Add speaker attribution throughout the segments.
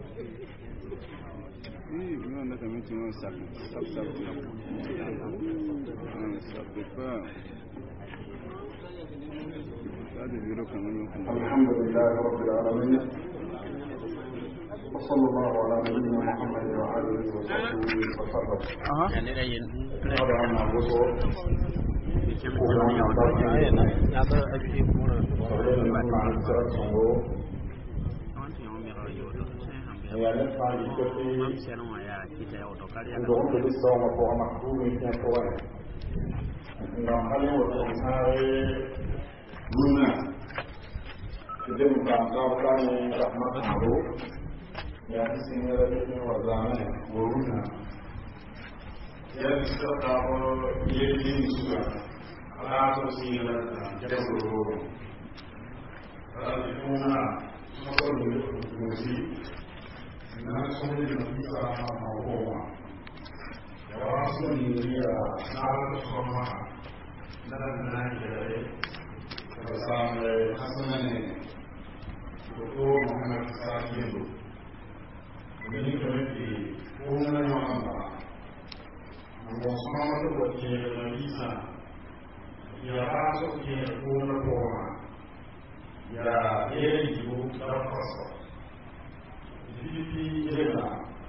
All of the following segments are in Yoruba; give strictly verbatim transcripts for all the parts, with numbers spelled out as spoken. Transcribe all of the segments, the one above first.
Speaker 1: Oui, on a quand même tout le monde, ça ça ça ça peut pas. Ça devrait quand même.
Speaker 2: Alhamdulillah Rabbil Alamin. وصلى الله على نبينا محمد وآله وصحبه وسلم.
Speaker 1: أها.
Speaker 2: هذا أنا بقول. Ya sini ada ni wazana, boruna. Ya kita tahu ye ini sudah. Alam tu sini ada jadi boruna. Kalau itu mana, semua ni mesti. Nak semua ni mesti sama mahu. Ya orang sini dia nak semua. Nak nak jadi. Kalau sampai hasilnya ni, itu Muhammad Sallallahu. Ini berarti umumnya apa? Mengosongkan itu berarti bisa. Ya masuk ke umum forma. Ya ini juga terpaksa. Jadi kita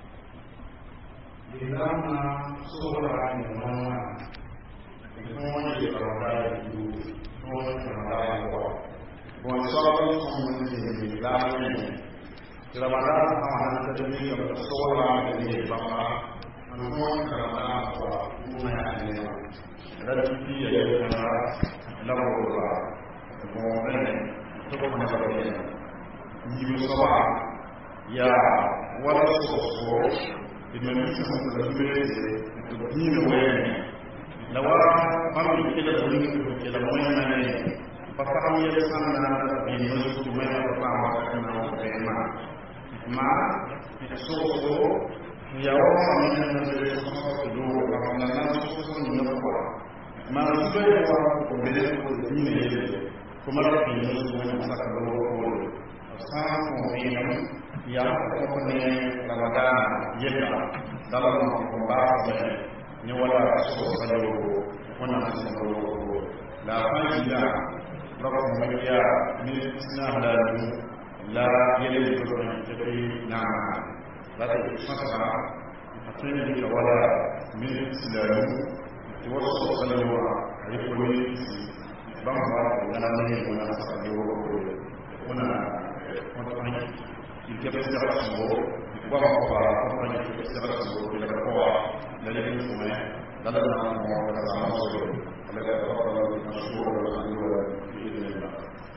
Speaker 2: di dalam seorang yang mana semua dia berada itu semua berada itu. Mengosongkan semua ini dalam Ramadan aman terjadi pada seorang ini bangsa, namun Ramadan apa umumnya ini ada bukti yang mana dalam Al-Quran, kemudian cukup mencapai ini semua ya walau sesuatu di mana sesuatu berbeza ini luar, lawan kami kita boleh kita boleh mana, pasal ia sana ini sesuatu yang pertama kena tema. Ma soso ya orang yang menjadi sesuatu dulu karena sesuatu yang berubah. Ma sebagai orang berbeda ini kemarin ini semua masalah berubah. Sama mungkin yang kemudian Ramadan yang dalam pembahasan nyawala sesuatu mana sesuatu. Lapan dia berapa media ni senada لا يلد الجبري نعم لا تتصنع أتني ولا من الإسلام توسط الجوع يقول بمضى لنا نهي هنا سألوه هنا مطمئن يتبسر اسمه ومضى مطمئن يتبسر اسمه إلى القوى لديه سمع لدينا الله ولا نصر ولكن ربنا المشهور والأنور بإذن الله.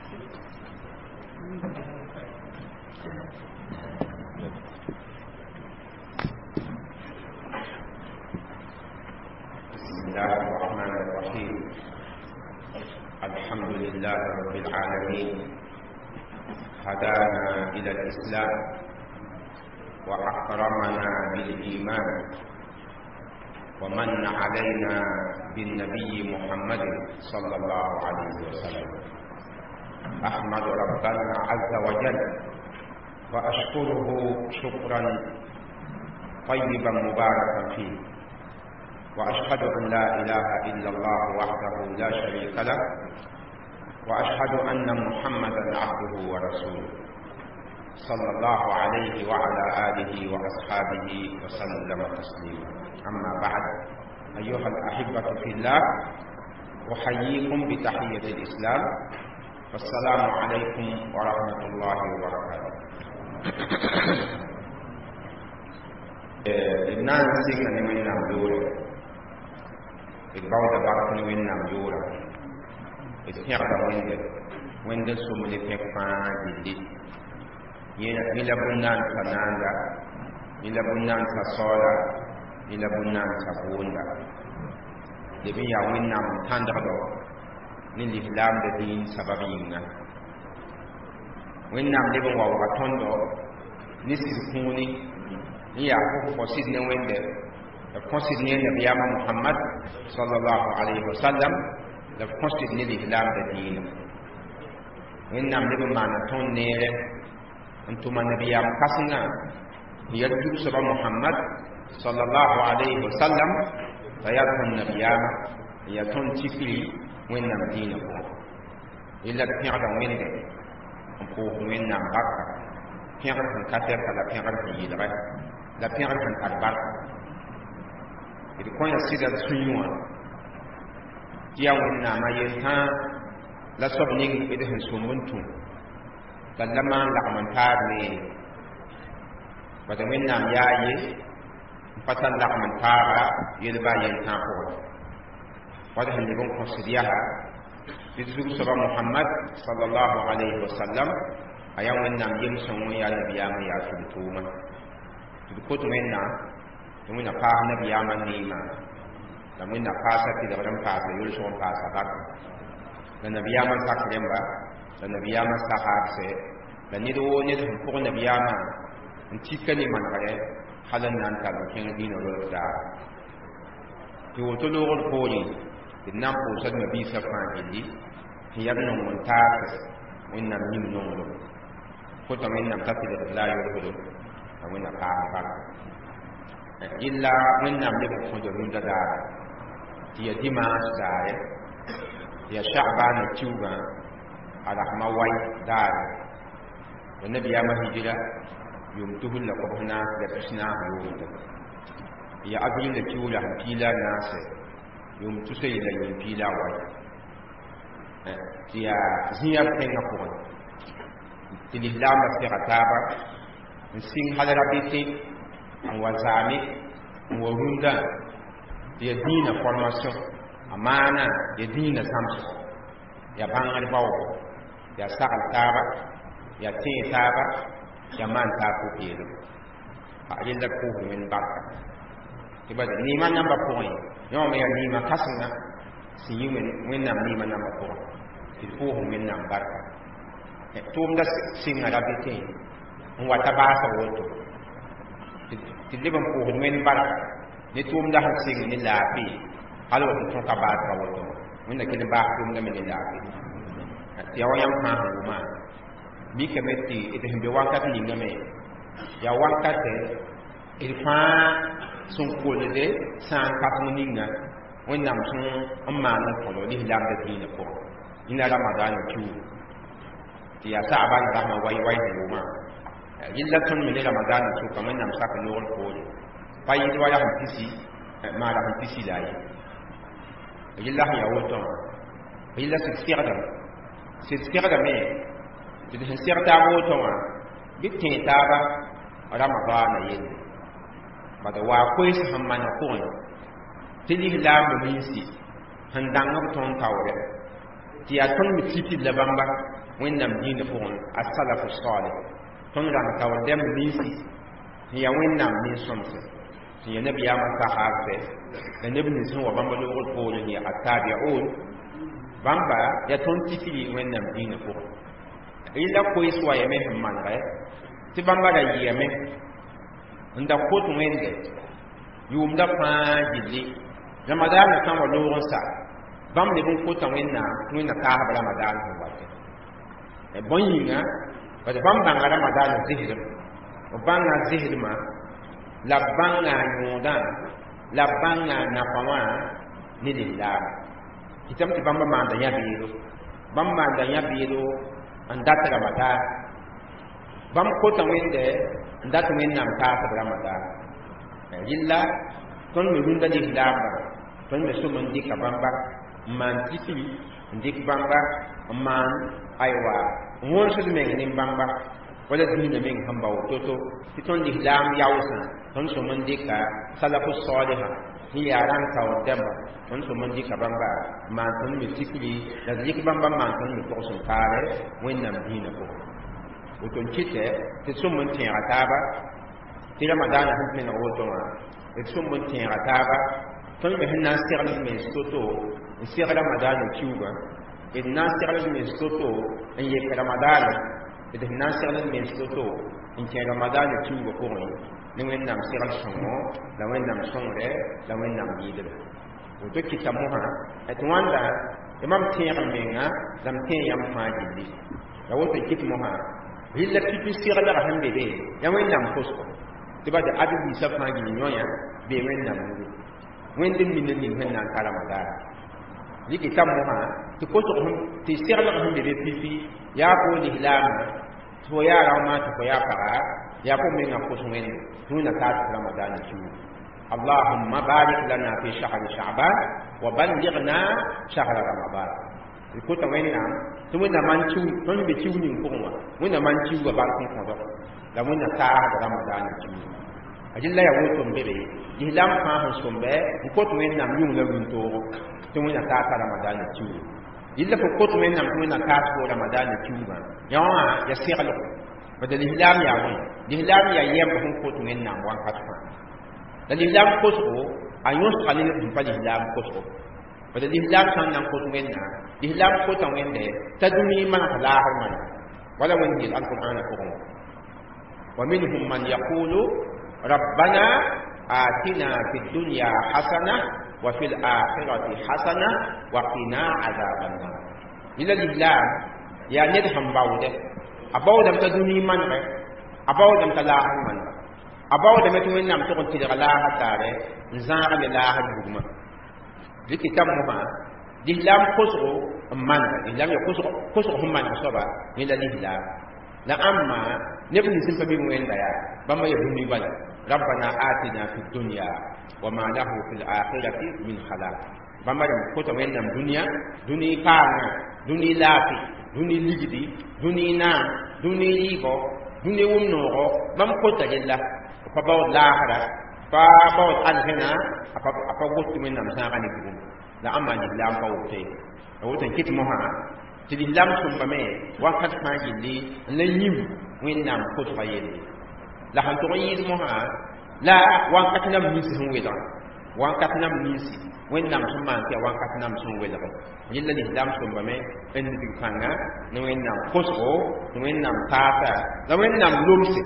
Speaker 2: بسم الله الرحمن الرحيم. الحمد لله رب العالمين هدانا إلى الإسلام وأكرمنا بالإيمان ومن علينا بالنبي محمد صلى الله عليه وسلم. أحمد ربنا عز وجل وأشكره شكرا طيبا مباركا فيه، وأشهد أن لا إله إلا الله وحده لا شريك له، وأشهد أن محمدا عبده ورسوله صلى الله عليه وعلى آله وأصحابه وسلم تسليما. أما بعد، أيها الأحبة في الله، أحييكم بتحية الإسلام، والسلام عليكم ورحمة الله وبركاته. الناس سيكون من نمجورة البعض بارك من نمجورة الثياب ويندل ويندل سمولي فيفان جدي يلا بنان فناندا يلا بنان فصولا يلا بنان فبوندا لبي يوين نام تاندغدو للإسلام الدين سببينا وين نام لبن ووغتوندو نسل كوني يا فوسيد نويندل فوسيد نبي محمد صلى الله عليه وسلم فوسيد للإسلام الدين وين نام لبن معنا تون نيره أنتم النبي كاسنا
Speaker 3: ya tuba Muhammad sallallahu alaihi wasallam tayatun nabiyama ya ton tikri wẽnnaam dĩinã pʋgẽ yella d pẽgda wẽnde n pʋʋs wẽnnaam barka pẽgd sẽn ka tɛka la pẽgd sẽn yɩlgɛ la pẽgd sẽn tar barka d kõ ya sɩda d sũyẽ wã tɩ yaa wẽnnaamã yel-tãã la soab ning d sẽn sõmb n tũ bal la maan lagm n taab neere bada wẽnnaam yaa ye n pa tar lagm n taaga yel-baa yel-tãã pʋgẽ wad sẽn leb n kõsd yaa tɩ d zug-soaba Muhammad sallallahu alayhi wa sallam a yaa wẽnnaam yem-sõng wẽ yaa nabiyaamã yaa tʋm-tʋʋmã tɩ d kot wẽnnaam tɩ wẽnna paas nabiyaamã neemã la wẽnna paasa tɩlgd n paasa yʋlsg n paasa barka la nabiyaamã sak rẽmba la nabiyaamã sahaabsɛ la ned woo ned sẽn pʋg nabiyaamã n tika ne manegrɛ hal n na n tar n kẽng dĩinã rolsdaa tɩ woto loogd poorẽ d na n pʋʋsd nabiisã fãa gilli tɩ yaa nong n taas wẽnnaam ning nongdo kota wẽnnaam t'a tɩlgd la a yʋlsdo la wẽnna paas barka illa wẽnnaam leb n kõda rũndã daara tɩ ya dimaas daare tɩ ya sha'baana tiugã a rasma wai daare la nabiyaamã hijira yʋʋm tusl la kobs naas la pis naas yoogda ya abril la tiug la sẽn piila naasɛ yʋʋm tusa yella yʋʋm piila wai tɩ yaa zĩyã tẽngã pʋgẽ tɩ lislaambã sega taaba n sɩng hal rabɩtɩ n wa zaame n wa rũndã tɩ ya dĩinã formation a maana ya dĩinã zãmsg ya bãngd baoogo ya sagl taaba ya tẽe taaba ya maan taab pʋ-peelem a yella pʋʋsd wẽnd barka tɩ bala neemã nambã pʋgẽ yõ me yaa neemã kãsenga sẽn yɩ wẽnnaam neemã nambã pʋgẽ tɩ d pʋʋsd wẽnnaam barka tʋʋmda sɩnga rabɩtẽ n wa ta baasa woto tɩ leb n pʋʋsd wẽnd barka ne tʋʋmda sẽn sɩng ne laafɩ hal wa tɩ tõka baasga woto wẽnna kell n baas tʋʋmdame ne laafɩ tɩ ya wa yãmb fãa sẽn wʋma mikame tɩ d sẽn be wãnkat ningame yaa wãnkatɛ d fãa sẽn kolde sã n kãseng ninga wẽnnaam sẽn n maan n kõlo lislaamda dĩinã pʋgẽ yĩna ramadaana tiugu tɩ yaa saaba n rasma wai wai sẽn wʋma yella tõnd me ne ramadaana sʋka wẽnnaam sak loogr poore pa yɩd wa yaa sẽn pisi maara sẽn pisi la a ye yella sẽn yaa woto wã yella sɩd segdame sɩd segdame tɩ d sẽn seg taab woto wã bɩ tẽ taaba ramadaana yelle bada waa koees sẽn mana pʋgẽ tɩ lislaambã ninsi sẽn dãng b tõnd taoorɛ tɩ yaa tõnd me tikd la bãmba wẽnnaam dĩinã pʋgẽ a salafu salih tõnd rãng taoor dɛmb ninsi sẽn yaa wẽnnaam nin-sõmsẽ sẽn yaa nabiyaamã sahaabsɛ la neb nins sẽn wa bãmba loogd poorẽ sẽn yaa attabi'un bãmba yaa tõnd tikri wẽnnaam dĩinã pʋgẽ yella koees wa yame sẽn manegɛ tɩ bãmba ra yɩame n da kot wẽnde yʋʋmda fãa gilli ramadaanã sã n wa loog n sa bãmb leb n kota wẽnnaam tɩ wẽnna kaasb ramadaan sẽn watẽ bõe yĩnga bad bãmb bãnga ramadaanã zesdm b bãnga zesdmã la b bãnga yõodã la b bãnga nafa wã ne lislaam kɩtame tɩ bãmba maanda yã-beelo bãmb maanda yã-beelo n dat ramadaan bãmb kota wẽnde n dat wẽnnaam taasb ramadaan yella tõnd me rũndã lislaambã tõnd me som n dɩka bãmba n maan tikri n dɩk bãmba n maan aywa n wõnsd meng ne bãmba wala dĩinã meng sẽn ba woto tɩ tõnd lislaam yaoosã tõnd som n dɩka salafu salihã sẽn yaa rãng taoor dɛmba tõnd som n dɩka bãmba n maan tõnd me tikri la d yɩk bãmba n maan tõnd me togs n paare wẽnnaam dĩinã pʋgẽ woto n kɩtɛ tɩ d som n tẽega taaba tɩ ramadaanã sẽn pẽneg woto wã d som n tẽega taaba tõnd me sẽn na n segl d mens to-to n seg ramadaanã kiuugã d na n segl d mens to-to n yek ramadaanã d sẽn na n segl d mens to-to n kẽ ramadaanã kiuugã pʋgẽ ne wẽnnaam segl sõngo la wẽnnaam sõngdɛ la wẽnnaam yɩɩdbɛ woto kɩta mosã tɩ wãnda mam tẽeg menga la m tẽ yãmb fãa gilli la woto kɩt mosã yella pipi seglaga sẽn be be ya wẽnnaam pʋsgo tɩ ba de adu bi sa fãa gɩ yõ yã bee wẽnnaam nugẽ wẽnd n min n ning sẽn na n ka ramadaana rɩkɩ t'a mosã tɩ kosg tɩ seglg sẽn be be pipi yaa fo lislaamã tɩ fo yaa raoomã tɩ fo yaa paga yaa fo mengã kos wẽnde tɩ wẽnna taa tɩ ramadaana kiugu اللهم بارك لنا في شهر شعبان وبلغنا شهر رمضان يكون ويننا توينا مانتشو توني بيتشو ني كوما وينا مانتشو باركم كوما لا وينا تاع رمضان تشو اجل لا يوتم بيبي يلام فاهم سومبه يكون وينا ميون لا وينتو توينا تاع رمضان تشو يلا فكوت وينا توينا تاع رمضان تشو يا يا سيغلو بدل الهلام يا وين الهلام يا يم هم كوت وينا وان كاتفا la l'islam kosgo a yõs qalin n pa l'islam kosgo bala l'islam sãn na n kos wẽnna l'islam kota wẽnde t'a dũni maneg laasr mana wala wẽnd yel alqur'ana pʋgẽ wa minhum man yaqulu rabbana atina fi dunya hasana wa fi l'akhirati hasana wa qina azaban nar ila l'islam ya ned sẽn baoode a baoodame t'a dũni manege a baoodame t'a laasr manega a baoodame tɩ wẽnnaam tʋg n tɩlg laasã taare n zãag le laasã bugmã rɩkɩ t'a mosã lislam kosgo n manega lislam ya kosg sẽn maneg soaba yẽ la lislam la ãmma neb nins n pa mi wẽnda yaa bãmba ya dũni bala rabbana atina fi dunya wa ma lahu fi l'akhirati min khalaq bãmba rem kota wẽnnaam dũniyã dũni paangã dũni laafi dũni ligdi dũni naam dũni rɩɩbɔ dũni wʋm-noogo bãmb kota rella fa baood laasra fa baood alsẽna a pa woto wẽnnaam zãaga ne bugum la ãmma lislam pa wote a woto n kɩt mosã tɩ lislam sõmbame wakat fãa gilli n la yĩm wẽnnaam kosga yelle la sẽn tʋg n yɩɩd mosã la wãnkat nam ninsi sẽn welga wãnkat nam ninsi wẽnnaam sẽn maan tɩ ya wãnkat nam sẽn welge yella lislam sõmbame n nidg fãnga ne wẽnnaam kosgo tɩ wẽnnaam taasa la wẽnnaam lomse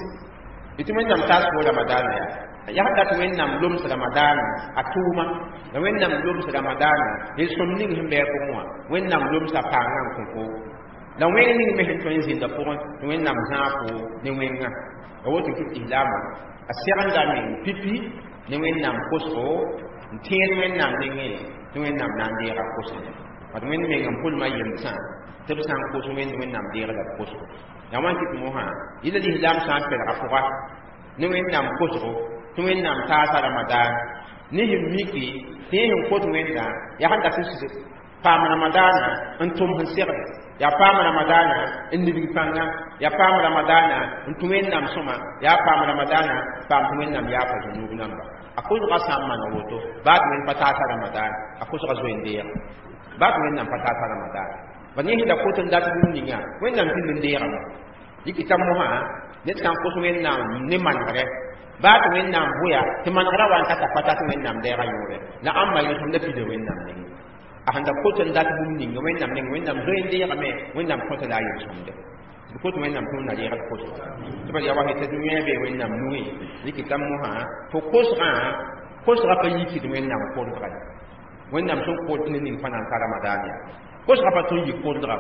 Speaker 3: tɩ wẽnnaam taas fo ramadaana yaa yasda tɩ wẽnnaam loms ramadaana a tʋʋma la wẽnnaam loms ramadaana y sõm ning sẽn bɩ a pʋgẽ wã wẽnnaam lomsa paangã n kõ fo la wẽng ning me sẽn tõe n zĩnda pʋgẽ tɩ wẽnnaam zãag fo ne wẽngã a woto kɩt islaamã a segdame n pipi ne wẽnnaam kosgo n tẽed wẽnnaam nengẽ tɩ wẽnnaam na n deega kosẽ bat wẽnd meng n pʋlmã yemsã tɩ b sã n kos wẽnd wẽnnaam deegda b kosgo ya wan tɩ mosã yɩla lislam sã n pelga pʋga ne wẽnnaam kosgo tɩ wẽnnaam taasa ramadan ne sẽn miki tɩ yẽ sẽn kot wẽnda yaa sẽn dat n sɩd paam ramadaana n tʋm sẽn segde yaa paam ramadaana n nidg pãnga yaa paam ramadaana n tʋ wẽnnaam sõma yaa paam ramadaana paam tɩ wẽnnaam yaapa zunub namba a kosga sã n mana woto baa tɩ wẽnd pa taasa ramadan a kosga zoen-deega baa tɩ wẽnnaam pa taasa ramadan ba ne da koton dat bũmb ninga wẽnnaam tɩ n deegame yiki t'a mosã ned sã n kos wẽnnaam ne manegre baa tɩ wẽnnaam bʋya tɩ manegrã wa n ka ta pa tat wẽnnaam dɛɛga yõore la ãmba yõ tɩm la pida wẽnnaam ning a sẽn da kot n dat bũmb ninga wẽnnaam ning wẽnnaam zoe n deegame wẽnnaam kõta la a yel-sõmde tɩ kot wẽnnaam tʋʋm na reegd kos tɩ bal ya wa tɩ dũyã bee wẽnnaam nugẽ yiki t'a mosã fo kosgã kosga pa yikd wẽnnaam kodga wẽnnaam sẽn kot ne ning pa na n ka ramadan ya kosga pa tõe n yik kodga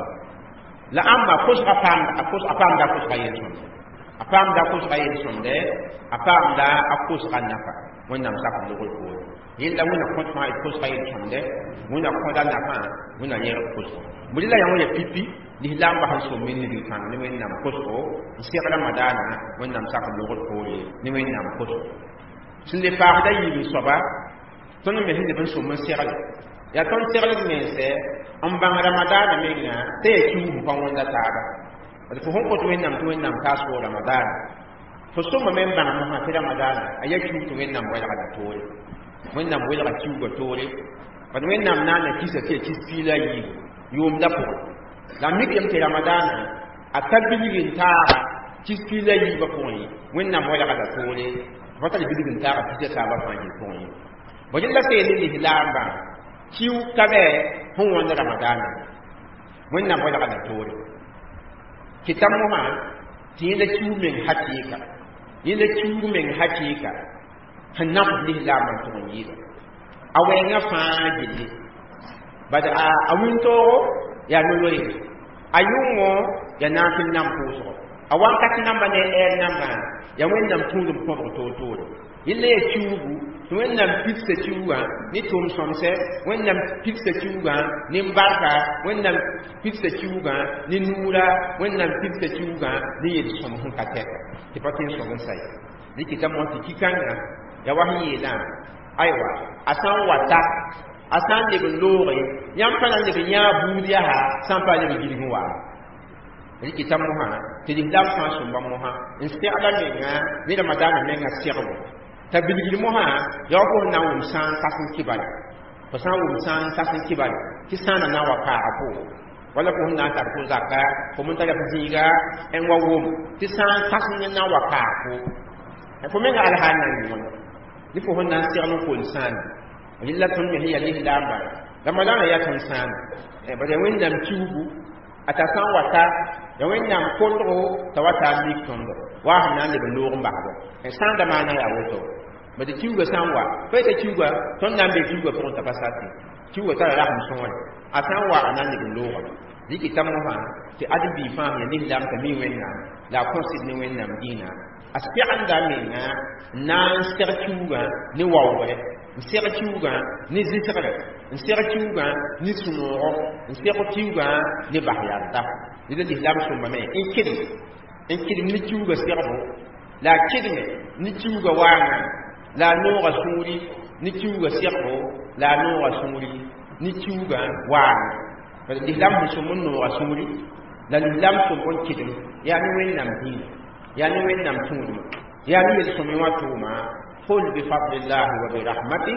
Speaker 3: la ãmba kosga paam a paamda kosga yel-sõmde a paamda kosga yel-sõmde a paamda a kosga nafa wẽnnaam sak n logl poore yella wẽna kõt fãa d kosga yel-sõmde wẽna kõda nafã wẽna yɛgd kosgo bʋ la yãwã ya pipi lislam basn sõm me nidg fãng ne wẽnnaam kosgo n seg ramadaana wẽnnaam sak n logl poore ne wẽnnaam kosgo sẽn le paasda yiib n soaba tõnd me sẽn leb n sõm n segle ya tõnd seglg mense n bãng ramadaana mengã t'a ya kiugum pa wẽnda taaba fo sẽn kot wẽnnaam tɩ wẽnnaam taas fo ramadaana fo sõma me n bãng mosã tɩ ramadaana a ya kiug tɩ wẽnnaam welgda toore wẽnnaam welga kiuga toore bad wẽnnaam na n na kisa tɩ ya kis piila yiib yʋʋmda pʋgẽ la m mikame tɩ ramadaana a ta bilg n taaga kis piila yiibã pʋgẽ wẽnnaam welgda toore fa tara bilg n taaga pisa taabã fãa yel pʋgẽ bõ yella seele lislaambã kiu ka bɛ sẽn wãnd ramadaana wẽnnaam welgda toore kɩta mosã tɩ yẽ la kiu meng hakɩɩka yẽ la kiu meng hakɩɩka sẽn nams lislaambã tʋg n yɩɩda a wɛɛngã fãa gilli bad a wĩntoogo yaa no-loeere a yʋngo yaa na n tɩ nam pʋʋsgo a wankati namba ne er namba ya wẽnnaam tũudum kõbg toor-toore yella ya kiugu tɩ wẽnnaam pidsa kiuga ne tʋʋm sõmsɛ wẽnnaam pidsa kiuga ne barka wẽnnaam pidsa kiuga ne nuura wẽnnaam pidsa kiuga ne yel-sõm sẽn ka tɛka tɩ pa tõe n sõg n sa ye rɩkɩta mos tɩ ki-kãngã ya wa sẽn yeelã aywa a sã n wata a sã n leb n looge yãmb pa na n leb n yãa buud yaa sã n pa leb n gilg n wa rɩkɩta mosã tɩ lislam fãa sõmba mosã n segla menga ne ramadaana menga segbo t'a bilgil mosã yaa fo sẽn na n wʋm sãn tas n kɩbare fo sã n wʋm sãn tas n kɩbare tɩ sãana na n wa kaaga pʋʋgẽ wala fo sẽn na n tar fo zaka fo me tara f zĩiga n wa wʋm tɩ sãn tas n na n wa kaag fo fo menga alhaal na n yõone ne fo sẽn na n segl n kool sãana rɩla tõnd me sẽn yaa lislaamba ramadaana yaa tõnd sãana bara wẽnnaam kiugu a t'a sã n wata ya wẽnnaam kolgo t'a wa taa mik tõndo waa sẽn na n leb n loog n basdo sãanda maana yaa woto bad kiuga sã n wa pa yet'a kiuga tõnd na n be kiuga pʋgẽ t'a pa sate kiuga tara rasem sõore a sã n wa a na n leb n looga rɩkɩta mosã tɩ ãdem-bɩ fãa ya lislaam t'a mi wẽnnaam la a kõsd ne wẽnnaam dĩinã a segenda menga n na n seg kiuga ne waoogre n seg kiuga ne zɩsgre n seg kiuga ne sũ-noogo n seg kiuga ne bas-yalda rɩla lislaam sõmbame n kɩdem n kɩdem ne kiuga segbo la a kɩdme ne kiuga waangã la a nooga sũuri ne kiuga segbo la a nooga sũuri ne kiuga waangã bala lislaam sẽn sõmb n nooga sũuri la lislaam sõmb n kɩdem yaa ne wẽnnaam dĩinã yaa ne wẽnnaam tũudmã yaa ne yel-sõme wã tʋʋma قل بفضل الله وبرحمته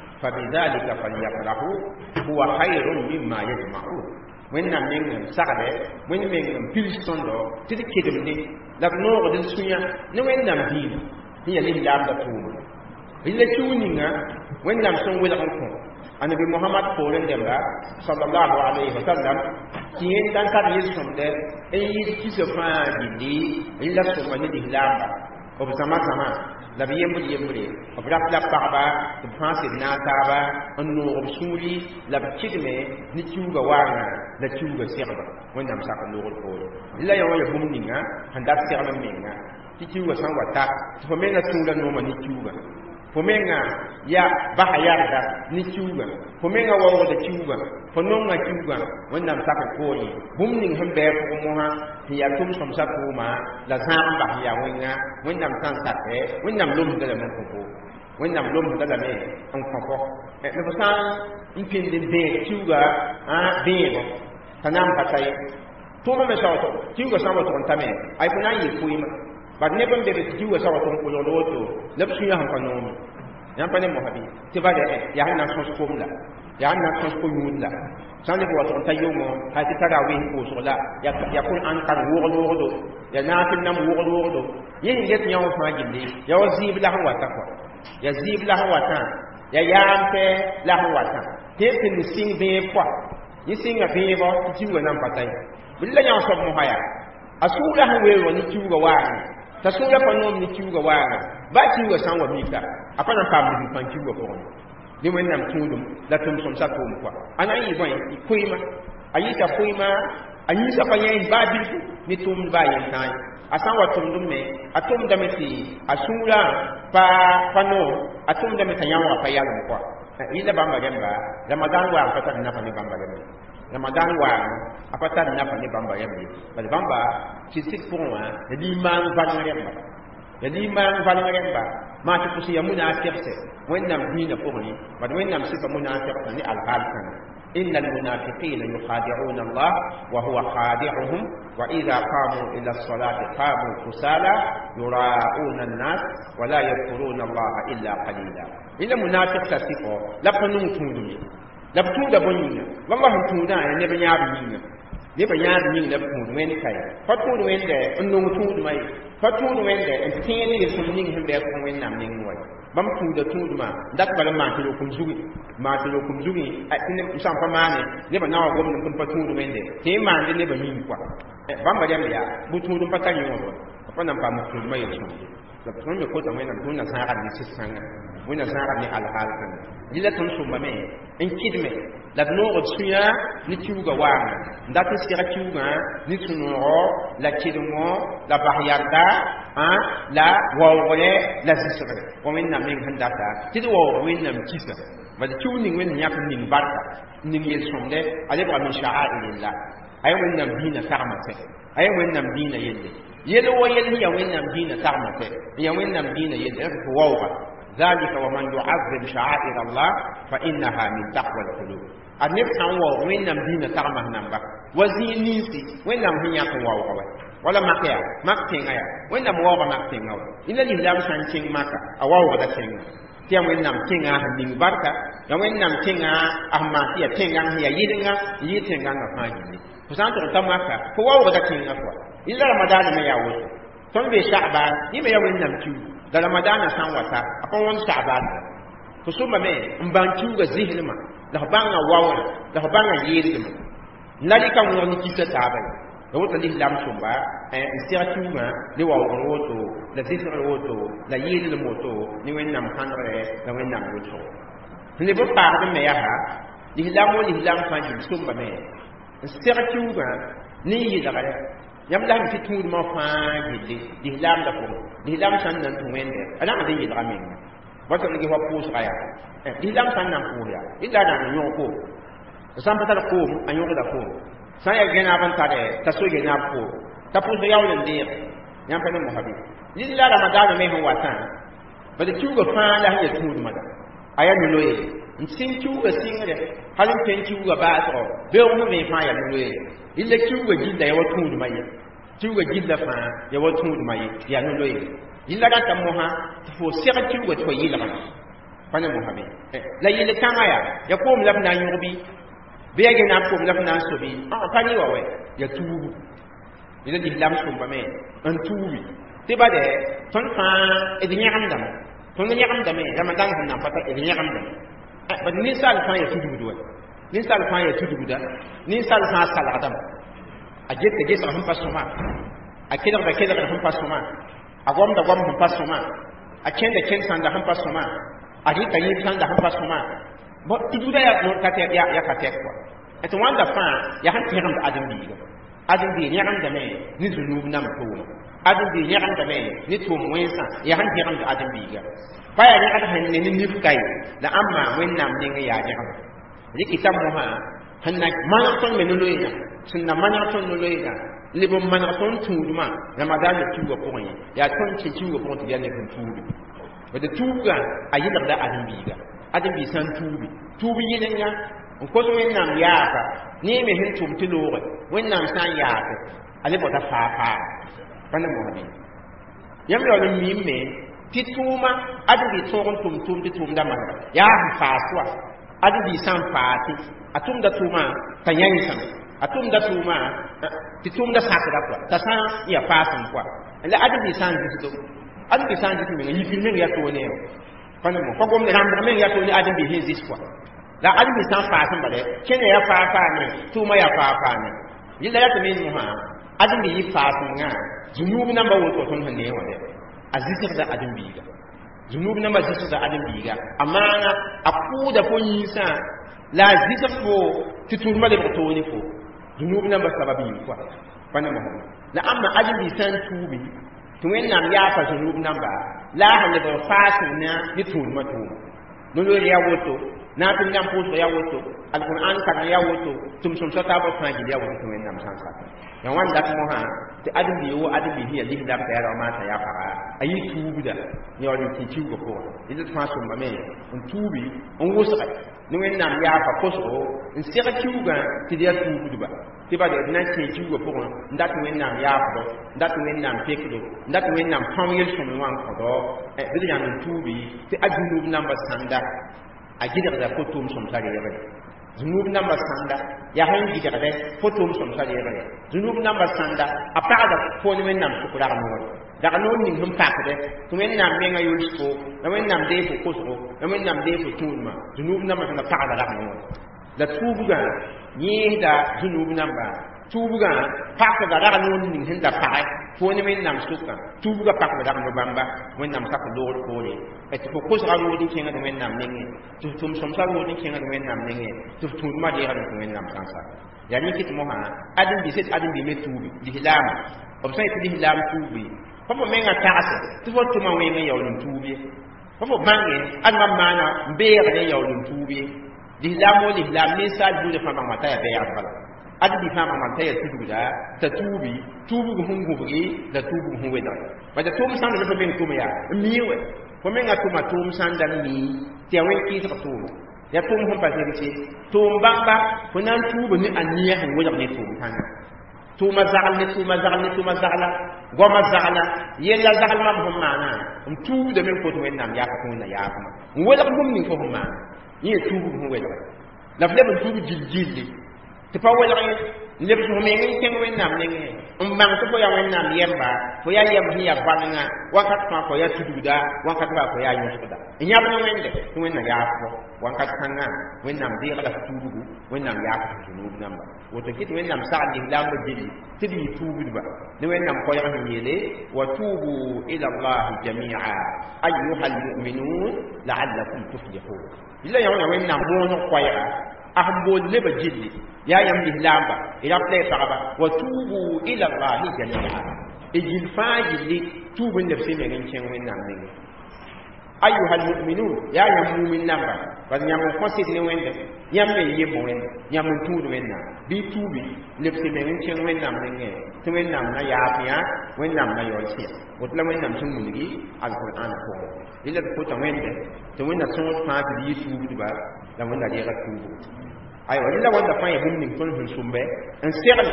Speaker 3: فبذلك فليفرحوا هو خير مما يجمعون وين من سعده وين من بيلسوندو تذكرم دي لا نور دي سويا نو وين نام دين هي اللي لا تقوم إلا تونينا وين نام سون ولا نكون النبي محمد قولن دمرا صلى الله عليه وسلم كين دان كان يسوم ده اي كيسفا دي إلا سوما دي لامبا وبسما سما la bi yembul yembule b rap la pagba tɩ b fãa sɩd na n taaba n noog b sũuri la b kɩdme ne kiuga waangã la kiuga segba wẽnnaam sak n loogr poore la ya wã ya bũmb ninga sẽn dat segl n menga tɩ kiuga sẽn wa ta tɩ fo menga tũuda nooma ne kiuga fo menga ya basa yarda ne kiuga fo menga waoogda kiuga fo nonga kiuga wẽnnaam sak n poore bũmb ning sẽn bɩa pʋgẽ mosã tɩ yaa tʋm sõmsa tʋʋma la zãag n bas yaa wẽnga wẽnnaam sã n sake wẽnnaam lomsda lame n kõfo wẽnnaam lomsda lame n kõfo la fo sã n pĩnd n bẽeg kiuga bẽego t'a na n pa ta ye tʋʋma me sao kiuga sã n wa tʋg n tame ay fo na n yɩ pʋɩɩma bad neb n be be tɩ kiuga sã wa tʋg n pʋlgd woto la b sũyã sẽn pa noome yãmb pa ne mosã bɩ tɩ bad yaa sẽn na n sõs komda yaa sẽn na n sõs ko-yũudla sã n leb wa tʋg n ta yʋʋmo ha tɩ tara wẽn pʋʋsg la ya kʋl ãn kan wʋgd-wʋgdo ya naafɩl nam wʋgd-wʋgdo yẽ sẽn get yã wã fãa gilli ya wa zɩɩb la sẽn wata kɔa ya zɩɩb la sẽn watã ya yaam pɛ la sẽn watã tɩ tɩ n sɩng bẽeb kɔa yẽ sɩnga bẽebɔ tɩ kiuga nan pa ta ye bɩ la yã soab mosã yaa a sũurã sẽn weoogã ne kiuga waangã t'a sũurã pa noom ne kiuga waangã ba kiuga sã n wa mika a pa na n paam leb pãn kiuga pʋgẽ ne wẽnnaam tũudum la tʋm sõmsa tʋʋm kɔa a na n yɩ bõe pʋɩɩma a yɩta pʋɩɩma a yĩnsa pa yẽ baa bilfu ne tʋʋmd baa yentãa ye a sã n wa tʋmdm me a tʋmdame tɩ a sũurã pa pa noom a tʋmdame t'a yãoogã pa yalem kɔa yɩla bãmba rẽmba ramadan waag pa tar nafa ne bãmba rẽmbe ramadan waag a pa tar nafa ne bãmba rẽmbe bal bãmba tɩ sɩd pʋgẽ wã ya limaan valeng rẽmba ya limaan valeng rẽmba maa tɩ pʋs ya munafɩgse wẽnnaam dĩinã pʋgẽ bad wẽnnaam sɩfa munafɩgsã ne alhaal kãnga إن المنافقين يخادعون الله وهو خادعهم وإذا قاموا إلى الصلاة قاموا كسالى يراءون الناس ولا يذكرون الله إلا قليلا إلا منافق تسيقه لا بنون تودني لا بتود بنينا والله تودا يعني نبي يابنينا نبي يابنينا لا بتود وين كاي فتود وين ده إنه تود ماي فتود وين ده إن تيني يسمنين هم بيكون وين نام نينوي bam tuuda tuuduma dak bala ma tilo kum zugi ma tilo kum zugi a tin sam pa mane ne ba nawa gomna kum pa tuudu wende te ma ne ba min kwa bam ba dem ya bu tuudu pa tan yo ko pa nan pa mu tuudu ma yeso la tun me ko ta wena tun na sa ga ni sisanga wẽnna zãara ne alhaal kãnga rɩla tõnd sõmba me n kɩdme la d noogd sũyã ne kiuga waanga n dat n seg kiugã ne sũ-noogo la kɩdmɔ la bas yarda la waoogre la zɩsgre wa wẽnnaam meng sẽn data tɩ d waoog wẽnnaam kisa bad kiug ning wẽnd yãk ning barka ning yel-sõmde a lebga min sha'airillah a ya wẽnnaam dĩinã tagma tɛ a ya wẽnnaam dĩinã yelle yel wa yel ya wẽnnaam dĩinã tagma tɛ n ya wẽnnaam dĩinã yelle rẽ tɩ waooga ذلك ومن يعظم شعائر الله فإنها من تقوى القلوب النبي صلى الله عليه وسلم دين تغمه نمبر وزين نيسي وين لم هي يقوى ولا مكيا مكتين يا وين لم واقع مكتين أو إلا الإسلام سانتين مكة أو واقع تين تيا وين لم تين أهل بركة يا وين لم تين أهماتيا تين هي يدنا يتين عن فاجي فسانتو تماكا هو واقع تين أقوى إلا رمضان ما يعود تنبي شعبان يما يا وين لم تيو da ramadana san wata akon wani sha'ban to so ma me mban tuga zihlima da banga wawra da banga yirima nali kan woni kisa taba da wata lihlam sumba eh istira tuga ni wawra woto da zihra woto da yiril moto ni wennam hanre da wennam woto ni bo pa da me ya ha lihlam mo lihlam fa ji sumba me istira tuga ni yidare yam la fi tuud ma fa gilli di lam da ko di lam san nan tu wende ala ma di yidra men ba to ngi ho pus kaya di lam san nan ko ya illa da nyo ko san pa ta ko anyo da ko sa ya gena ban ta de ta so gena ko ta pus ya wulen de yam pa ne mo habi illa ramadan me ho watan ba de tuuga fa la ya tuud ma da aya no loye nsin tuuga singre halin pen tuuga ba to be o me fa ya no loye illa kiuga gilla ya watu du maye kiuga gilla fa ya watu du maye ya no loye illa ga tam moha fo sera kiuga to yilla ba fana mohabe la yilla kama ya ya ko mlab na yubi be ya na ko mlab na sobi ah fani wa we ya tubu illa di lam so ba me an tubi te ba de ton fa e di nyam dam ton nyam dam e ramadan han na pata e di nyam dam ba ni sal fa ya tubu do nin sal fa ya tudu da nin sal fa sal adam a jette ge sa hum pasuma a kidar da kidar hum pasuma a gom da gom hum pasuma a ken da ken san da hum pasuma a ji ta yi san da hum pasuma bo tudu da ya no ka te ya ya ka te ko et wanda fa ya han tiram da adam bi adam bi ni ran da me ni zunub nam ko adam bi ni ran da me ni to mwensa ya han tiram da adam bi ga fa ya ni ata han ni ni fukai da amma wennam ni ya ya likitam moha hanna manaton menoloyna sunna manaton noloyna libo manaton tuduma ramadan tuwa ko yi ya ton ci tuwa ko to yanne kun tudu wada tuga ayina da adin biga adin bi san tubi tubi yinin ya ko to wennam yaaka ni me hin tum tilore wennam san yaaka ale bota fa fa bana mo bi yam yo mi me tituma adin bi toron tum tum tum da man ya fa swa adu bi san faati atum da tuma tanyan san atum da tuma ti tum da sakra kwa ta san ya fasin kwa la adu bi san jisto adu bi san jisto men yi filmen ya to ne kana mo ko gom ne ram men ya to ne adu bi hin zis kwa la adu bi san fasin ba de kene ya fa fa ne tuma ya fa fa ne yilla ya to min mu ha adu bi yi fasin nga junubi nan ba wo to ton ne wa de azisir da adu bi ga zunub na majisa da adam biga amma akuda ko yisa la zita fo titur male ko toni fo zunub na ba sababi ko bana mo la amma adam bi san tubi to wen nam ya fa zunub namba la hande ba fasu na ni tun matu no lo ya woto na tin nam po ya woto alquran kan ya woto tum sum sota ba fa gi ya woto wen nam san sa ya wanda mo ha ti adam bi wo adam bi hiya lihda ba ya ma ta ya fara ayi tubu da ni wani ti tubu ko ida ta so ba me un tubi un wusa ni wen nam ya fa ko so in sira tuga ti dia tubu ba ti ba de na ti tubu ko ndat wen nam ya fa ndat wen nam pekdo ndat wen nam pamyel so mi wan ko do e bi ya nun tubi ti ajunu nam ba sanda a gidar da ko tum som sare ya ba zunub namba sanda ya han gidar da ko tum som sare ya ba zunub namba sanda a paada ko ni wen nam ko da no daga non ning hum pakde to men nam me ngayu ko da men nam de ko ko da men nam de ko tunma zunub nam na paada da no la tubuga ni da zunub namba tubuga pakda daga non ning hinda paai fo ne men nam suka tubuga pak da no bamba wen nam sak lor ko le et fo ko sa ro di kenga men nam ninge tu tum som sa ro di kenga men nam ninge tu tu ma di ha ko men nam sansa ya ni kit mo ha adin bi set adin bi me tubi di hilam ob sai di hilam tubi fo mo men ga taase tu fo tu ma we me yaw lum tubi fo mo bange an ma mana be ga ne yaw lum tubi di hilam mo di hilam ni sa du de fa ma mata ya be ya bala adi bi fama man tay tubu da ta tubi tubu gu hungu bugi da tubu gu hunwe da ba da tum san da ben tum ya miwe ko men ga tuma tum san da ni ti awen ki ta tum ya tum hon pa ti tum bamba ko nan tubu ni aniya han wala ne tum tan tuma zagal ni tuma zagal ni tuma zagala goma zagala yella zagal ma hum mana um tubu da men ko to men nam ya ka tun na ya kuma wala gum ni ko hum mana ni tubu gu hunwe da la fle ben tubu jiljili ti pa wala ni le so me ngi ken wen nam ne ngi um bang to ko ya wen nam yemba ko ya yem hi ya banga wakat ma ko ya tududa wakat ma ko ya yusuda nyab no men de to wen na ya ko wakat kanga wen nam de kala tudugu wen nam ya ko tunu namba woto kit wen nam sa di lambo dili ti di tubu ba ni wen nam ko ya ni yele wa tubu ila allah jami'a ayyuhal mu'minun la'allakum tuflihun illa ya wen nam mo no ko ya ahbo leba jilli ya yam lihlamba ila play faraba wa tubu ila allah jami'a ejil fajili tubu nafsi me ngin chen wen nam ne ayyuhal mu'minun ya yam mu'min namba ba nyam ko sit ne wende nyam me yebo wende nyam tudu wen nam bi tubi nafsi me ngin chen wen nam ne to wen nam na ya fiya wen nam na yo chi wotla wen nam sun munigi alquran ko ila ko ta wende to wen na sun fa bi tubu ba la wanda ya tubu ay wani la wanda fa yahum ning ton hun sumbe en segal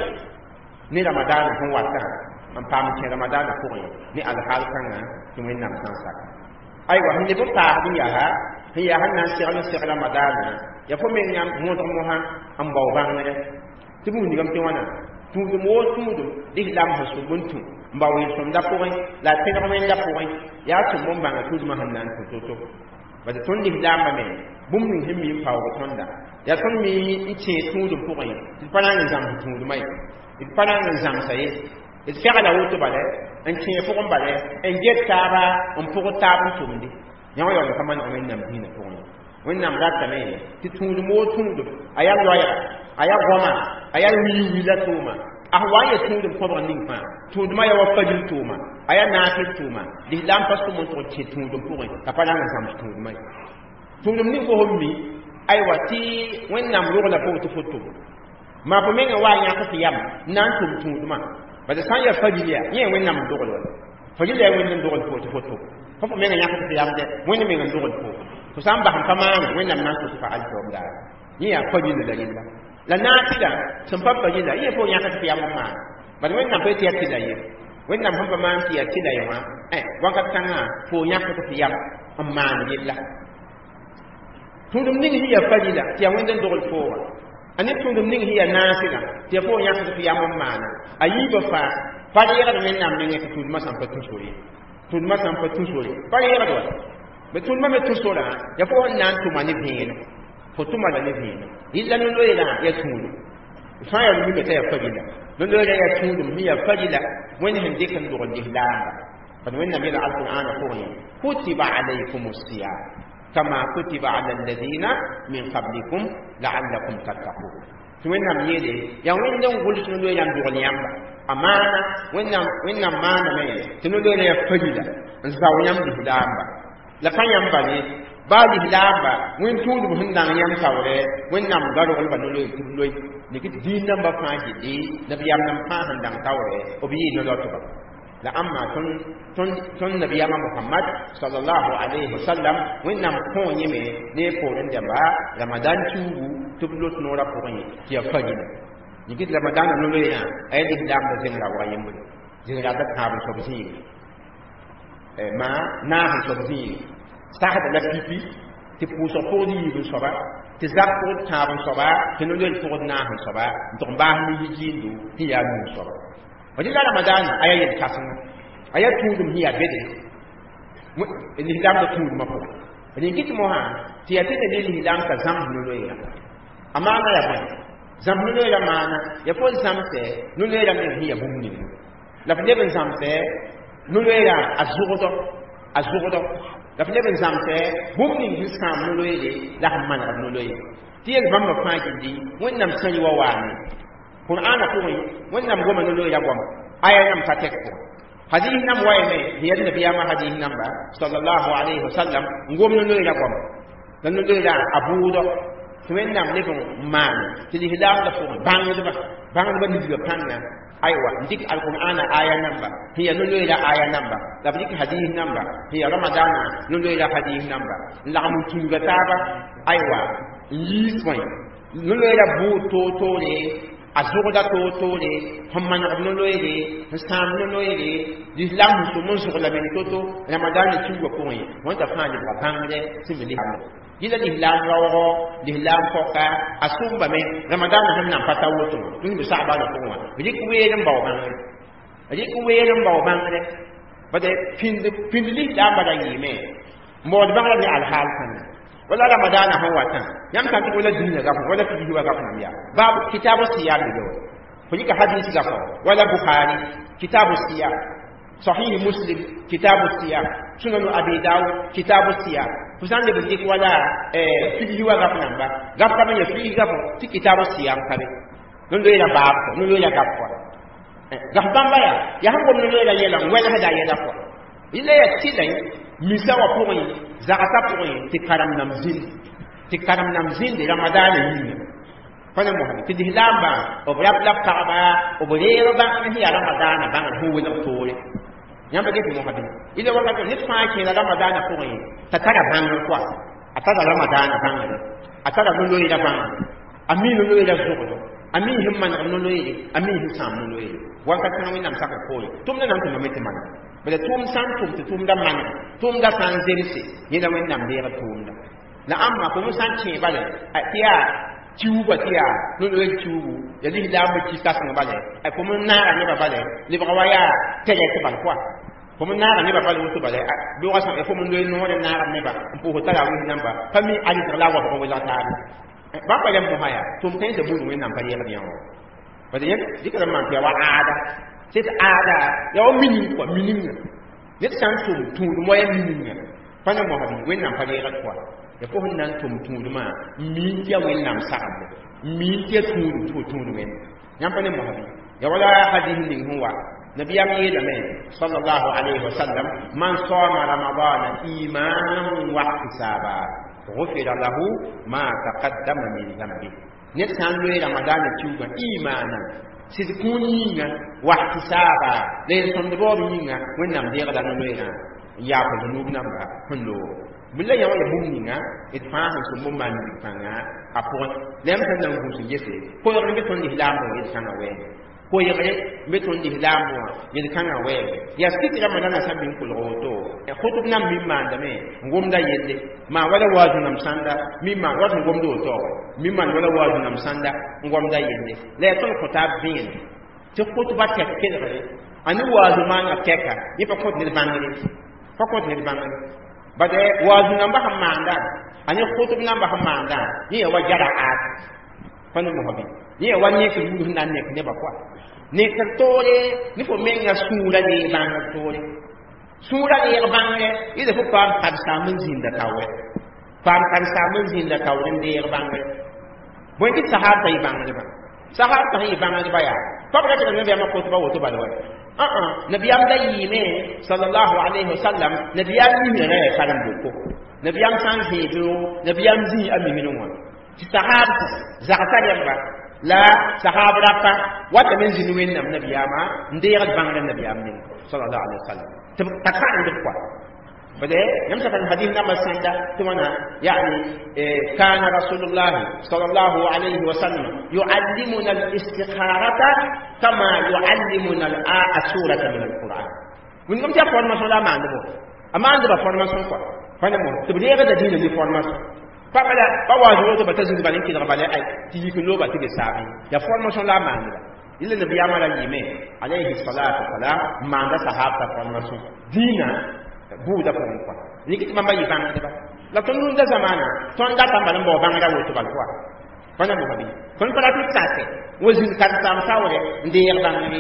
Speaker 3: ni ramadan hon wata man pam ke ramadan ko ni al hal kanga to men nam san sak ay wa ni bu ta bi ya ha hiya hanna segal segal ramadan ya fo men nyam mo to mo ha am baw bang ne tibu ni gam te wana tudu mo tudu di lam ha su buntu mbaw yi som da ko la te ko men da ko ya tu mo banga tudu ma hannan to to ba da ton di lam ba men bum ni himmi pawo tonda ya ton mi ice tudu pokoi ti panan zam tudu mai ti panan zam sai ti fera la wuto bale en ti fokon bale en get taba on poko tabu tumdi nyawo yo kama na men nam dina pokoi wen nam ratta me ti tudu mo tudu aya loya aya goma aya wi wi la tuma ahwaye tudu ko nin fa tudu ma ya wa fajil tuma aya na ti tuma di lam pasto mon to ti tudu pokoi ka panan zam tudu mai tudu ni ko hommi ay wati wen nam ro la ko to foto ma ko men wa nya ko fiyam nan tum tum duma ba da san ya fadilia ye wen nam do lo fadilia wen nam do ko to foto ko ko men nya ko fiyam de wen men do ko to san ba han kama wen nam nan ko fa al to da ni ya fadilia da illa la na tida san pa fadilia ye ko nya ko fiyam ma ba wen nam pe ti ya tida ye wen nam han pa ma ti ya tida ye ma eh wa ka tanga ko nya ko fiyam amma ni illa tundum ning hiya fadila ti awenden dogol fowa ani tundum ning hiya nafila ti fo nyaka ti yamam mana ayiba fa fadi yara men nam ning ti tudma sam pa tusori tudma sam pa tusori fadi yara do be tudma me tusora ya fo nan tuma ni bin fo tuma la ni bin illa no lo ila ya tunu fa ya mi be ta ya fadila no lo ya tundum hiya fadila wani hin dikan dogol dihlamba fa wenna mi al-qur'an ko kutiba alaykumus siyam كما كتب على الذين من قبلكم لعلكم تتقون توينام يدي يا وين دون قول شنو يام دول يامبا امانه وينام وينام مانا مي تنو دول يا فجيلا نزاو يام دي دامبا لا كان يامبا ني بالي دامبا وين تودو هندان يام ساوري وينام غارو غلبا نولوي تولوي نيكي دي نمبر فاجي دي نبي يام نام فا هندان تاوري اوبي نولوتو la amma ton ton ton nabiyama muhammad sallallahu alaihi wasallam wennam ko yeme ne ko den jamba ramadan tubu tublot no ra ko yi ya fajina ni gid ramadan no le ya ay di dam da zingra wa yembu zingra da ta bu so bi e ma na ha so bi sa da la pipi ti pu so ko di bu so ba ti zak ko ta bu so ba ti no le ko na ha so ba to ba ni ji ndu ti ya nu so ba wajin ramadan aya yin kasan aya tudum hiya bede ni dam da tudum ma ko ni kiti mo ha ti ya tete ni dam ka zam no lo ya amana ya ba zam no lo ya mana ya ko zam se no lo ya min hiya bum ni la fa leben zamse no loira azugodo azugodo la fa leben zamse bumni biskam no loire la man no loire tiel bamba faaki di wonnam sani wa wani qur'ana ko wonnam goma no loira goma aya nam ta tekko hadith nam waye me hiya nabiya ma hadith nam ba sallallahu alaihi wasallam ngom no loira goma dan no loira abudo wonnam lebon man tili hidam da fo bangde ba bangde ba diga panna aywa ndik alqur'ana aya namba hiya no loira aya namba la dik hadith namba hiya ramadana no loira hadith namba la mu tunga taba aywa yiswan no loira bu to to le azuda to to le hamman no loire sam no loire l'islam so mon so la men to to ramadana tunga ko yi wonta fani ba bangde simili ila l'islam rawo l'islam foka asumba me ramadan han nan pata woto dum bi sahaba da kuma bi ku we nan bawo ban bi ku we nan bawo ban ne bade pind pind l'islam bada yime mod ban la al hal kan wala ramadan han wata yam kan ko la dinna ga ko wala fi wa ga ko ya babu kitabu siyam do ko ka hadisi ga ko wala bukhari kitabu siyam sahih muslim kitabu siyam sunan abi dawud kitabu siyam fusan de bi wala eh fi wa ga ko namba ga ka ma ya fi ga ko ti kitabu siyam kabe non do ila bab ko non do ila ga ko ga bamba ya ya han ko non do ila yela wala hada yela ko illa ya tilai misa wa ko ni zakata ko ni ti karam nam zin ti karam nam zin de ramadan ni fana mo ti dihlamba o brap lap kaaba o bolero ba ni ya ramadan ba hu wala tole nyamba ke mo hadi ila wala ko ni fa ke la ramadan ko ni ta tara ban ko atara ramadan ban atara no lo ila ban ami no lo ila zuko ami himman no lo ila ami hisam no lo ila waka kana wina msaka ko tum na nan mete man bele tum san tum tum da man tum da san zerisi ni da wina mbe tum da na amma ko mun san ce bale atiya ciuba tiya no lo ciubu ya li da mu ci sas nga bale ay ko mun na ra ni ba bale li ba waya tege ke ban kwa ko mun na ra ni ba bale wutu bale bi wa san ko mun lo no na ra ni ba ko ho tala wi namba fami ali tala wa ko wala ta ba ba yam mo haya tum tay da bu ni namba ya ga yawo ba de dikara man ya wa ada c'est ada ya o minin ko minin ne san tum tum mo ya minin fa na mo habi wen namba ya ga kwa ya ko nan tum tum ma min ya wen nam sakam min ya tum tum tum men nyam pa ne mo habi ya wala hadith ning huwa nabiyam yi da men sallallahu alaihi wasallam man sama ramadana imanan wa ihtisaba ghufira lahu ma taqaddama min dhanbi ne san lo ramadana tuba imanan sidkuniga wa ihtisaba le son do bo yinga wen nam de ga dan lo ina ya ko nu namba hondo billa yawa ya bumninga it fa han so mum man fanga apon lem tan nan hu su yese ko yo ngi ton ihlam ko it kana we ko yo ngi be ton ihlam ko it kana we ya skiti kama nana sabin kul goto e khutub nam mimma ndame ngom da yende ma wala wazu nam sanda mimma wazu ngom do to mimma wala wazu nam sanda ngom da yende le ton ko tabin to khutba tek kedere ani wazu man akeka yipa ko ni bangere fa ko ni bangere bade wazu namba hamanda ani khutub namba hamanda ni wa jaraat fana mo habi ni wa ni ke mu nan ne ne ba kwa ne ka tole ni fo menga sura ni bang tole sura ni bang ne ida fo pam kan samun zinda tawe pam kan samun zinda tawe ne bang ne bo ki sahaba yi bang ne ba sahaba yi bang ne ba ya fa ba ka ne ba ma khutba wo to ba wa ah ah nabiyam da yime sallallahu alaihi wasallam nabiyam ni ne kalam boko nabiyam san hedo nabiyam zi aminu wa ti sahaba zakata yamba la sahaba rafa wata min zinu wen nam nabiyama ndeyal bangala nabiyam ni sallallahu alaihi wasallam takka ndu kwa bade yamsa kan hadith nama sanda tumana yani kana rasulullah sallallahu alaihi wasallam yuallimuna al-istikharata kama yuallimuna al-surata min al-quran mun ngam ta formation la mande bo amande ba formation quoi fane mo to bi ga da dina ni formation pa bala pa wa jo to batazu ba ni ki da bale ay ti ki lo ba ti be sabi ya formation la mande ba illa nabi amala yime alayhi salatu wassalam manda sahaba formation dina buda ko ko ni ki mamba yi bang ba la ton nun da zamana ton da tamba mbo bang da woto bal kwa fana mo habi kon para ti sate wozin kan tam sawre ndi yer bang ni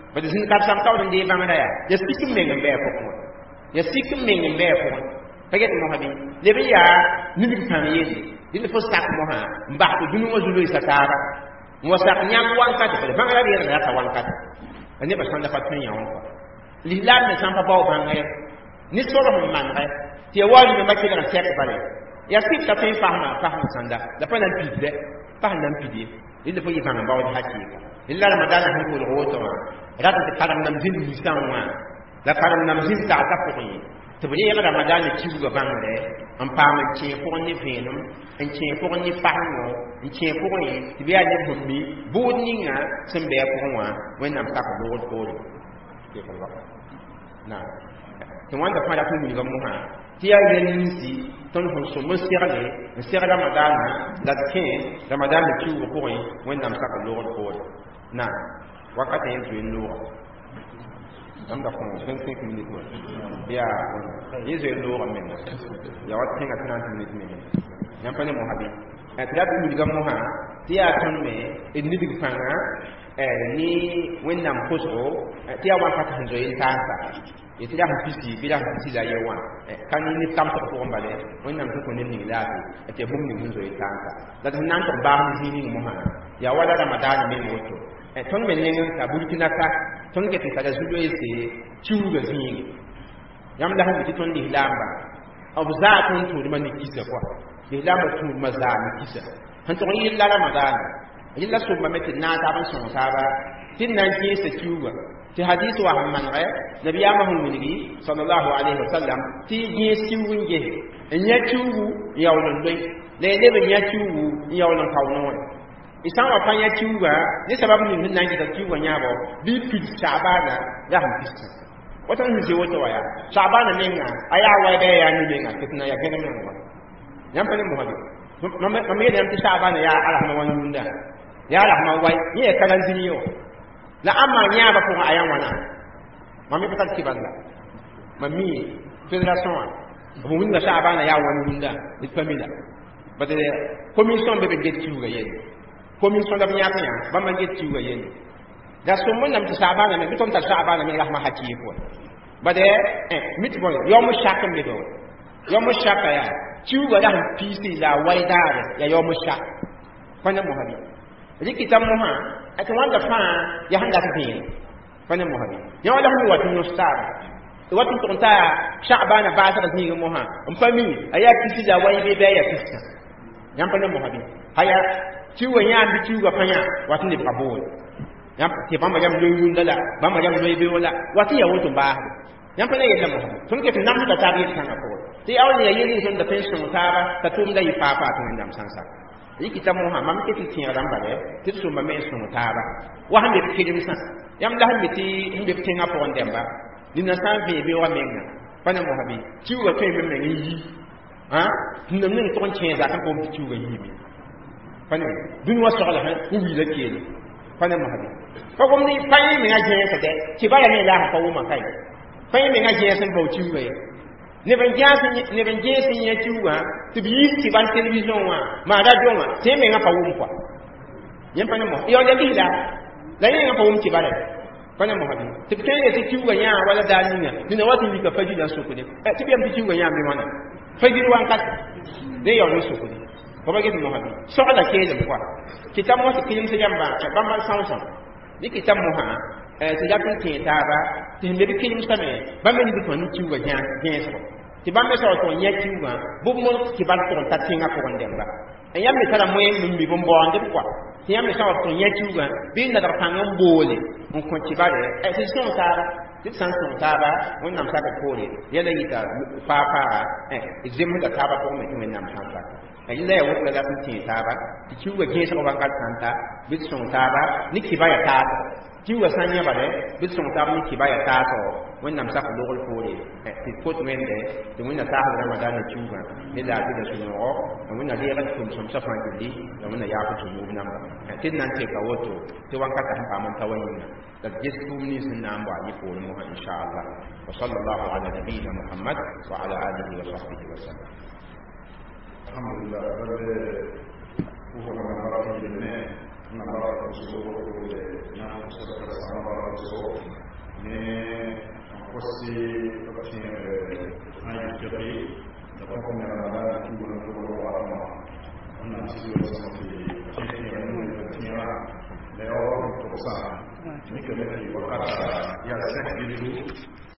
Speaker 3: ba de sin ka sam taw de bangada ya ya sikim me ngambe ko ko ya sikim me ngambe ko paget mo habi le be ya ni bi tan yedi dil fo sak mo ha mba ko dunu mo zulu isatara mo sak nyam wan ka de bangada de ya ta wan ka ani ba san da fa tan ya wan ko li la me san pa ba bangaya ni soro mo man ga ti wali me makki da tek bale ya sik ta fe fahma fahma sanda la pa nan pidde pa nan pidde il faut y banga ba wa hakika illa ramadan han ko ro to rat ti param nam zin ni sanwa la param nam zin ta ta ko yi to bi ya ramadan ci bu ga bangare am pa ma ci ko ni venum en ci ko ni fahmo en ci ko ni ti bi ya ni bumbi bu ni nga sembe ko wa wen nam ta ko ro ko ke ko na to wanda fa da ku ni ga mu ha ti ya yen si ton ho so mo sirale sirala ramadan la kin ramadan ci ko ko yi wen nam ta ko ro ko na wakati yetu ndio anda kwa twenty minutes ya yezo ndio amena ya watu tenga thirty minutes mimi yampane mo habi atratu mudiga mo ha tiya tonme edini big fanga eh ni wennam koso tiya wakati hanzo intasa yetira hafisi bila hafisi la yewa kani ni tamto ko mbale wennam ko ni ni lati ate bum ni hanzo intasa la nan to ba ni ni mo ha ya wala ramadan me moto ton men ne ta burkina ka ton ke ta da zudo yese ciuga zingi yam da hu ton di lamba abu za ton to man ni kisa kwa di lamba tu maza ni kisa han to yi la ramadan illa so ma meti na ta ban son ta ba tin nan ke se ciuga ti hadisi wa hamman ga nabi ya mahun miligi sallallahu alaihi wasallam ti ye ciuga en ya ciugu yawlon doy le le ben ya ciugu yawlon kawnon isan wa panya ciuga ni sababu ni hin nangi da ciuga nyabo bi pid sabana ya han pid wata ni je wata waya sabana menga aya wa be ya ni menga kitna ya gena menga yam pani mo habi no me me yam ti sabana ya ala ma wan nunda ya ala ma wai ni e kalan ziniyo la amma nyaba ko aya wana mami patal kibanda mami federation mo wunda sabana ya wan nunda ni famila bade commission be be get ciuga yedi commission da nyaka nya ba ma get ciuga yen da so mun nam sabana me biton ta sabana me rahma hakki ko ba de eh mit bo yo mu shaka me do yo mu shaka ya ciuga da pc la waidare ya yo mu shaka fanya muhabi rikitam muha ati wanda fa ya hanga ta bin fanya muhabi ya wala hu watu nustar watu tonta sabana ba ta ni muha mpami aya pc la waibe be ya pc yam fanya muhabi haya ciwo nyam bi ciwo fanya watu ne babol yam ke bamba jam lo yunda la bamba jam lo be wala watu ya woto ba yam fanya yella mo tun ke nam da tabi tanga ko ti awni ya yeli son da pension tara ta tum da ifa fa tun ndam sansa yiki tam mo ha mam ke ti tin ram ba le ti so ma me son tara wa hande ke dim san yam da hande ti hande tinga po ndemba dina san be be wa menga fanya mo habi ciwo to me me yi ha ndam ne to chen za kan ko ciwo yi mi fane dun wa sala ha ku wi la kele fane ma hadi ko ko ni fane mi ga je ka de ki ba ya ne la ha ko ma kai fane mi ga je san bo chu we ne ban ja sin ne ban je sin ya chu wa ti bi ti ban television wa ma da do ma te mi ga pa wu kwa yen fane mo yo ya bi la la yen ga pa wu ti ba le fane mo hadi ti bi te ti chu wa ya wala da ni na ni na wa ti ka faji da so ko de ti bi am ti chu wa ya mi wana faji wan ka de yo ni so ko de ko ba gitu muhammad so ala keje kwa kitam mo kilim se jamba ba ma sanson ni kitam mo ha eh se japin ke taba ti me kilim same ba me ni bi ton ci wa jan jan so ti ba me so to nya ci wa bu mo ki ba to ta tinga ko ndemba en yam mi tara mo en mi bo mbo ande kwa ti yam mi so to nya ci wa bi na dar tangam bole on ko ci ba de eh se son tara ti san son taba on nam sa ka kore yela yita pa pa eh exem da taba ko me ni nam san sa illa ya wuce da sun taba ti ciwa ke sa ban ka santa bi sun taba ni ki baya ta ciwa sanya ba de bi sun taba ni ki baya ta to wannan sa ko dogol fore ti ko to mende ti mun ta ha ramadan ni ciwa ni da ti da sun ro mun na da kun sun sa fan di da mun ya ku tu mu nan ba tin nan ce ka woto ti wanka ta fa mun tawayin da jisu ni sun nan ba ni ko mu insha Allah wa sallallahu ala nabiyina muhammad wa ala alihi wa sahbihi wa sallam
Speaker 2: alhamdulillah rabbe ko ko na mara ni ne na bara so na so ka sama bara so ne kosi kosi ay jobi da ko ne na da ki bu ko ko wa ma na ci yo so ki ci ne no ci ya le o to sa ni ke ne ki wa ka ya se ki